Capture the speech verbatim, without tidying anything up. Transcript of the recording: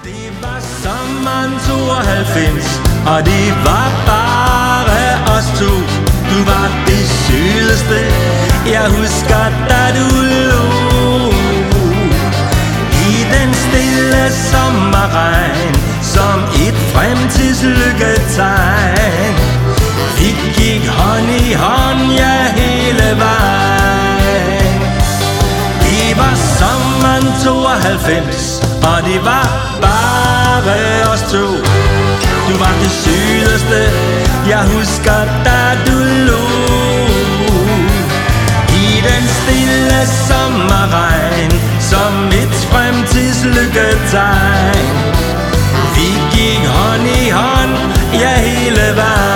Det var sommeren tooghalvfems, og det var bare os to. Du var det sødeste, jeg husker, da du lå i den stille sommerregn, som et fremtidslykketegn. Vi gik hånd i hånd, ja, hele vejen. Det var sommeren tooghalvfems, og det var bare os to. Du var det sødeste, jeg husker, da du lå i den stille sommerregn, som et fremtidslykketegn. Vi gik hånd i hånd, ja, hele vejen.